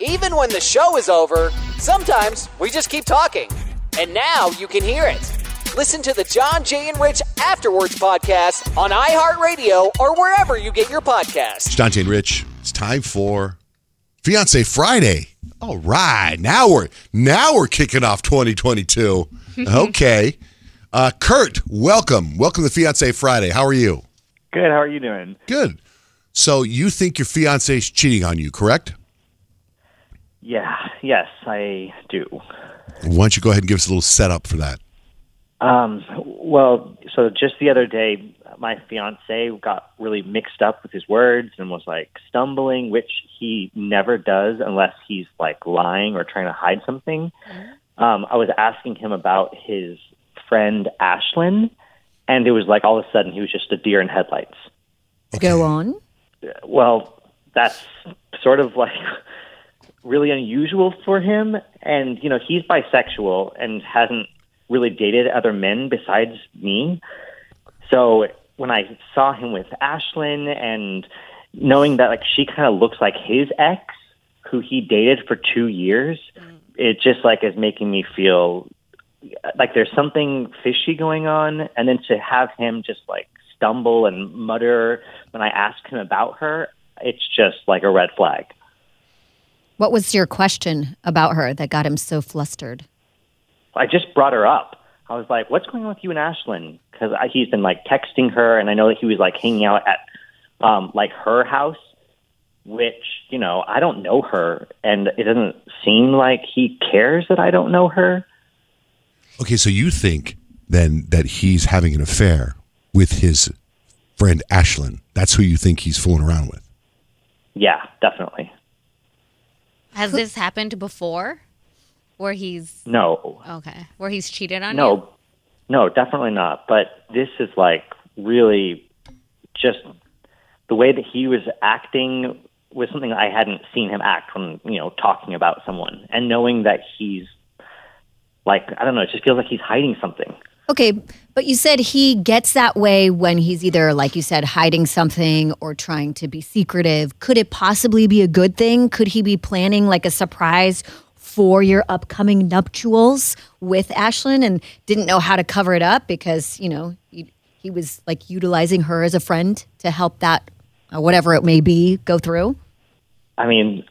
Even when the show is over, sometimes we just keep talking. And now you can hear it. Listen to the John, Jay, and Rich Afterwards podcast on iHeartRadio or wherever you get your podcasts. It's John, Jay, and Rich. It's time for Fiancé Friday. All right. Now we're kicking off 2022. Okay. Kurt, welcome. Welcome to Fiancé Friday. How are you? Good. How are you doing? Good. So you think your fiancé's cheating on you, correct? Yeah. Yes, I do. Why don't you go ahead and give us a little setup for that? Well, so just the other day, my fiance got really mixed up with his words and was like stumbling, which he never does unless he's like lying or trying to hide something. I was asking him about his friend Ashlyn, and it was like all of a sudden he was just a deer in headlights. Okay. Go on. Well, that's sort of like really unusual for him. And, you know, he's bisexual and hasn't really dated other men besides me. So when I saw him with Ashlyn and knowing that like she kind of looks like his ex who he dated for 2 years, it just like is making me feel like there's something fishy going on. And then to have him just like stumble and mutter when I ask him about her, it's just like a red flag. What was your question about her that got him so flustered? I just brought her up. I was like, what's going on with you and Ashlyn? Because he's been like texting her, and I know that he was like hanging out at like her house, which, you know, I don't know her, and it doesn't seem like he cares that I don't know her. Okay, so you think then that he's having an affair with his friend Ashlyn. That's who you think he's fooling around with. Yeah, definitely. Has this happened before? Where he's... No. Okay. Where he's cheated on you? No, definitely not. But this is like really just the way that he was acting was something I hadn't seen him act when, you know, talking about someone. And knowing that he's like, I don't know, it just feels like he's hiding something. Okay, but you said he gets that way when he's either, like you said, hiding something or trying to be secretive. Could it possibly be a good thing? Could he be planning like a surprise for your upcoming nuptials with Ashlyn and didn't know how to cover it up because, you know, he was like utilizing her as a friend to help that, whatever it may be, go through? I mean,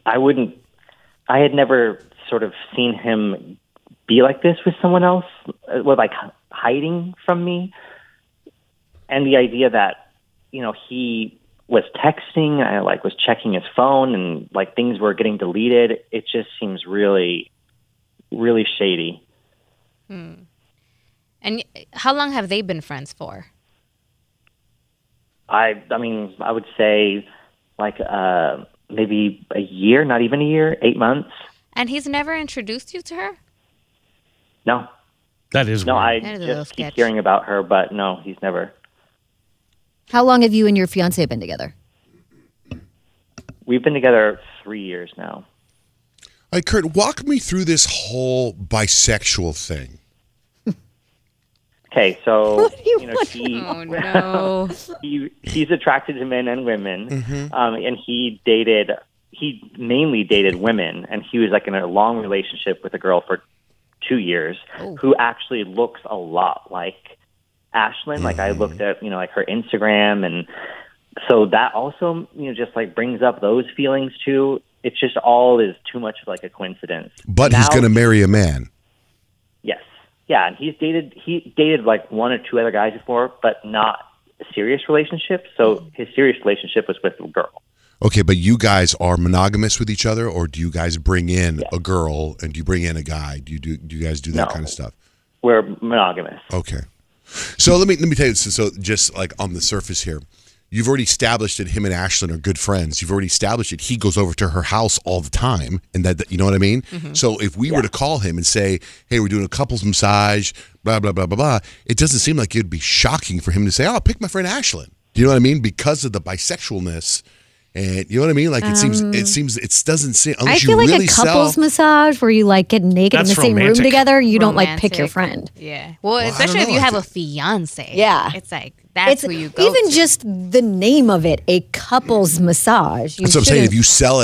I had never sort of seen him be like this with someone else, with like hiding from me. And the idea that, you know, he was texting, I like was checking his phone and like things were getting deleted. It just seems really, really shady. And how long have they been friends for? I mean, I would say like maybe a year, not even a year, 8 months. And he's never introduced you to her? No. That is No, weird. I That is a little just keep sketch. hearing about her, but no, he's never. How long have you and your fiance been together? We've been together 3 years now. All right, Kurt, walk me through this whole bisexual thing. Okay, so What do you you know, want? he Oh, no. he's attracted to men and women, and he mainly dated women, and he was like in a long relationship with a girl for 2 years who actually looks a lot like Ashlyn. Like I looked at, you know, like her Instagram, and so that also, you know, just like brings up those feelings too. It's just all is too much of like a coincidence. But he's Now- going to marry a man. Yes. Yeah, and he dated like one or two other guys before, but not a serious relationship. So his serious relationship was with a girl. Okay, but you guys are monogamous with each other, or do you guys bring in a girl and do you bring in a guy? Do you guys do that No. kind of stuff? We're monogamous. Okay. So let me tell you. So just like on the surface here, you've already established that him and Ashlyn are good friends. You've already established that he goes over to her house all the time, and that you know what I mean. So if we were to call him and say, "Hey, we're doing a couples massage," blah blah blah blah blah, it doesn't seem like it'd be shocking for him to say, "Oh, I'll pick my friend Ashlyn." Do you know what I mean? Because of the bisexualness. And you know what I mean? Like it doesn't seem. I feel like really a couples massage where you like get naked in the That's same room romantic. together, you don't like pick your Romantic. friend. Yeah. Well, I don't especially if know. you I have a think- fiance. Yeah. It's like, that's who you go even to. just the name of it, a couples massage. That's what I'm saying. If you sell it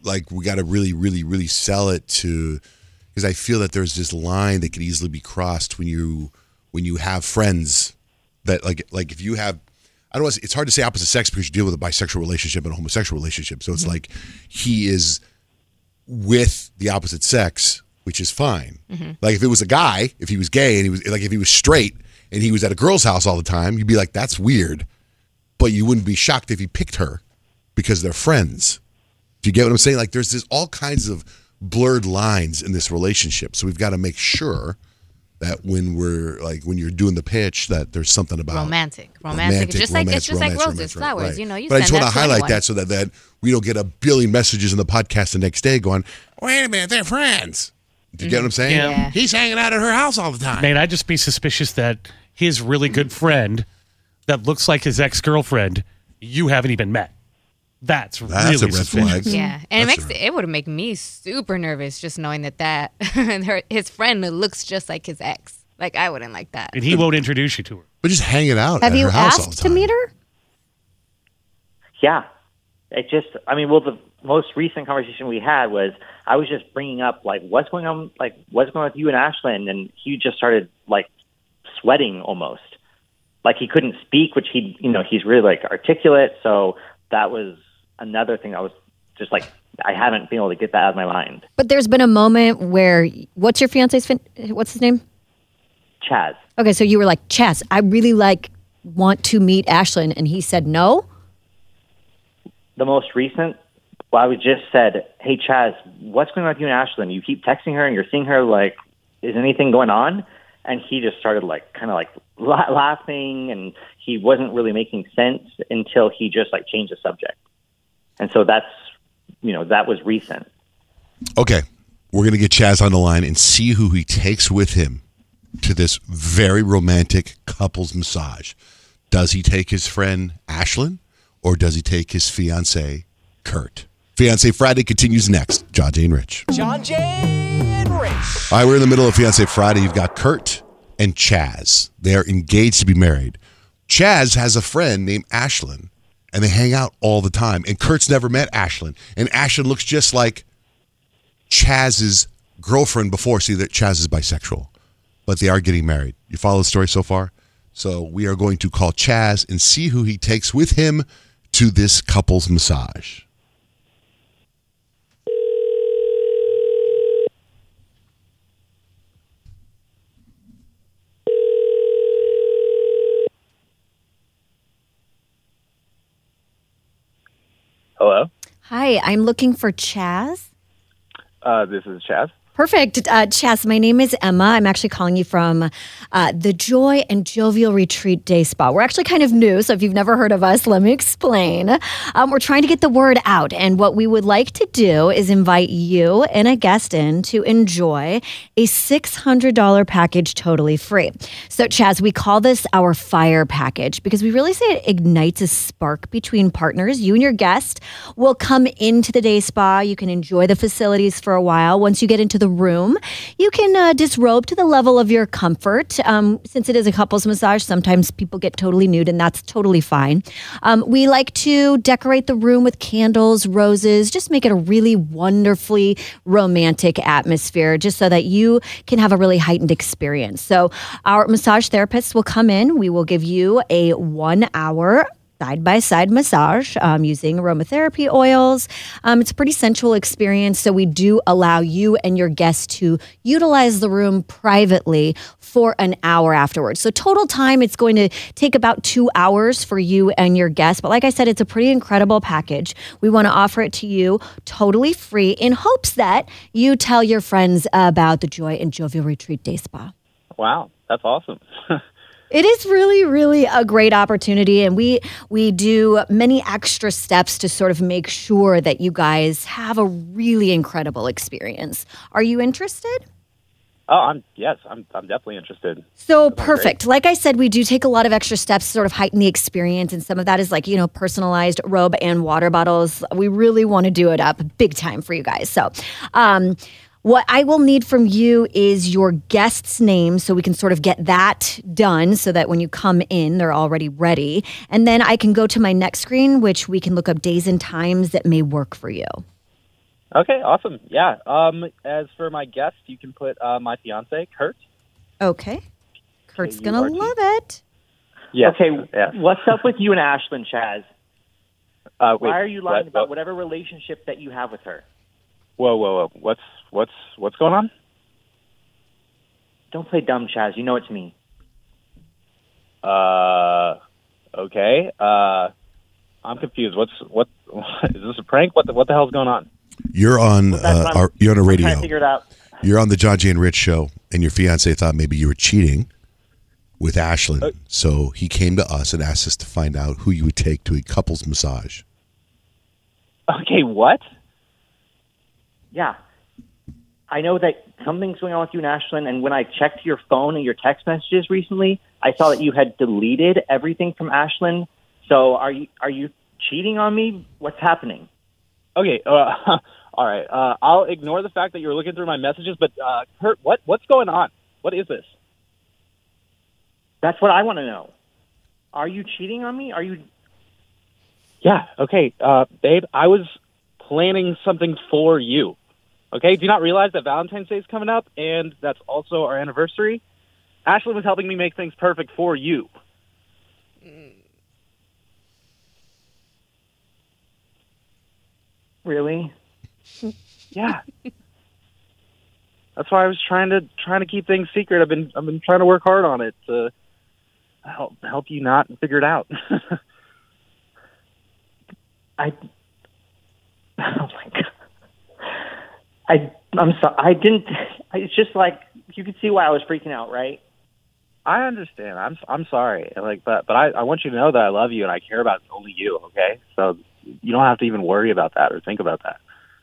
like we got to really, really, really sell it to, because I feel that there's this line that could easily be crossed when you have friends that like if you have, I don't want to, it's hard to say opposite sex because you deal with a bisexual relationship and a homosexual relationship. So it's like he is with the opposite sex, which is fine. Like if it was a guy, if he was gay and he was like, if he was straight and he was at a girl's house all the time, you'd be like, that's weird. But you wouldn't be shocked if he picked her because they're friends. Do you get what I'm saying? Like there's this all kinds of blurred lines in this relationship. So we've got to make sure that when you're doing the pitch, that there's something about romantic. It's just like roses, flowers. Right. You know, you but I just send want to that highlight anyone. that so that we don't get a billion messages in the podcast the next day going, wait a minute, they're friends. Do you get what I'm saying? Yeah. He's hanging out at her house all the time. Man, I'd just be suspicious that his really good friend that looks like his ex-girlfriend, you haven't even met. That's really a red suspicious. flag. Yeah, and That's it would make me super nervous just knowing that his friend looks just like his ex. Like I wouldn't like that. And he won't introduce you to her. But just hanging out Have at you her house all the asked to time. meet her? Yeah. The most recent conversation we had was I was just bringing up, like, what's going on with you and Ashlyn? And he just started, like, sweating almost. Like he couldn't speak, which he's really, like, articulate. So that was another thing I was just, like, I haven't been able to get that out of my mind. But there's been a moment where, what's your fiance's, what's his name? Chaz. Okay, so you were like, Chaz, I really want to meet Ashlyn, and he said no? The most recent, I was just said, hey, Chaz, what's going on with you and Ashlyn? You keep texting her and you're seeing her, like, is anything going on? And he just started, like, kind of, like, laughing, and he wasn't really making sense until he just, like, changed the subject. And so that was recent. Okay, we're going to get Chaz on the line and see who he takes with him to this very romantic couples massage. Does he take his friend Ashlyn or does he take his fiance Kurt? Fiance Friday continues next. John Jay and Rich. John Jay and Rich. All right, we're in the middle of Fiance Friday. You've got Kurt and Chaz. They are engaged to be married. Chaz has a friend named Ashlyn, and they hang out all the time. And Kurt's never met Ashlyn. And Ashlyn looks just like Chaz's girlfriend before. See that Chaz is bisexual, but they are getting married. You follow the story so far? So we are going to call Chaz and see who he takes with him to this couple's massage. Hello, Hi, I'm looking for Chaz. this is Chaz. Perfect. Chaz, my name is Emma. I'm actually calling you from the Joy and Jovial Retreat Day Spa. We're actually kind of new, so if you've never heard of us, let me explain. We're trying to get the word out, and what we would like to do is invite you and a guest in to enjoy a $600 package totally free. So, Chaz, we call this our fire package because we really say it ignites a spark between partners. You and your guest will come into the day spa. You can enjoy the facilities for a while. Once you get into the room, you can disrobe to the level of your comfort. Since it is a couples massage, sometimes people get totally nude, and that's totally fine. We like to decorate the room with candles, roses, just make it a really wonderfully romantic atmosphere, just so that you can have a really heightened experience. So our massage therapists will come in. We will give you a 1 hour side-by-side massage using aromatherapy oils. It's a pretty sensual experience, so we do allow you and your guests to utilize the room privately for an hour afterwards. So total time, it's going to take about 2 hours for you and your guests. But like I said, it's a pretty incredible package. We want to offer it to you totally free in hopes that you tell your friends about the Joy and Jovial Retreat Day Spa. Wow, that's awesome. It is really, really a great opportunity, and we do many extra steps to sort of make sure that you guys have a really incredible experience. Are you interested? Oh, I'm definitely interested. So perfect. Like I said, we do take a lot of extra steps to sort of heighten the experience, and some of that is like, personalized robe and water bottles. We really want to do it up big time for you guys. So, what I will need from you is your guest's name so we can sort of get that done so that when you come in, they're already ready. And then I can go to my next screen, which we can look up days and times that may work for you. Okay, awesome. Yeah. As for my guest, you can put my fiance, Kurt. Okay. Kurt's going to K-U-R-T. love it. Yes. Okay, Yes. what's up with you and Ashlyn, Chaz? Wait, Why are you lying what? about whatever relationship that you have with her? Whoa. What's going on? Don't play dumb, Chaz. You know it's me. Okay. I'm confused. What is this a prank? What the hell's going on? You're on That's what you're on a I'm radio. trying to figure it out. You're on the John Jay and Rich show, and your fiance thought maybe you were cheating with Ashlyn. So he came to us and asked us to find out who you would take to a couples massage. Okay, what? Yeah. I know that something's going on with you and Ashlyn, and when I checked your phone and your text messages recently, I saw that you had deleted everything from Ashlyn. So are you cheating on me? What's happening? Okay, all right. I'll ignore the fact that you were looking through my messages, but Kurt, what's going on? What is this? That's what I want to know. Are you cheating on me? Are you? Yeah. Okay, babe. I was planning something for you. Okay. Do you not realize that Valentine's Day is coming up, and that's also our anniversary? Ashlyn was helping me make things perfect for you. Really? Yeah. That's why I was trying to keep things secret. I've been trying to work hard on it to help you not figure it out. Oh my god. I'm sorry. I didn't. It's just like you could see why I was freaking out, right? I understand. I'm sorry. But I want you to know that I love you and I care about only you. Okay, so you don't have to even worry about that or think about that.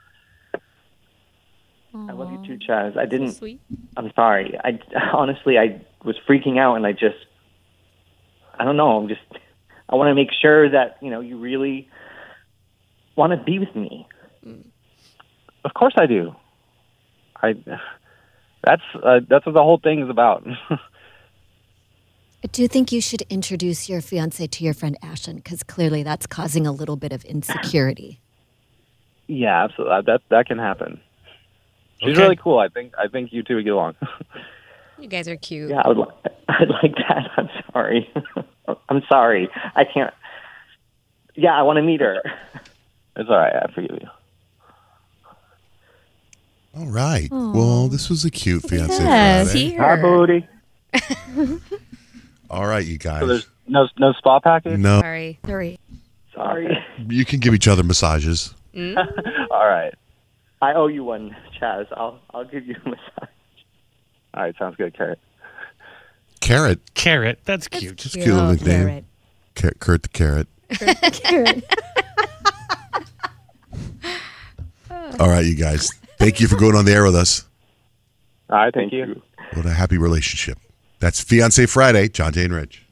I love you too, Chaz. I didn't. Sweet. I'm sorry. I honestly was freaking out, and I don't know. I want to make sure that you really want to be with me. Of course I do. That's what the whole thing is about. Do you think you should introduce your fiance to your friend Ashlyn? Because clearly that's causing a little bit of insecurity. Yeah, absolutely. That can happen. She's Okay. really cool. I think you two would get along. You guys are cute. Yeah, I'd like that. I'm sorry. I'm sorry. I can't. Yeah, I want to meet her. It's all right. I forgive you. All right. Well, this was a cute fiance Yes. Friday. Hi, booty. All right, you So there's guys. no spa package? No, Sorry. Sorry. you can give each other massages. All right. I owe you one, Chaz. I'll give you a massage. All right. Sounds good, Carrot. Carrot. Carrot. That's cute. Just a cute little nickname. Kurt the Carrot. All right, you guys. Thank you for going on the air with us. All right. Thank you. What a happy relationship. That's Fiancé Friday, John Jay and Rich.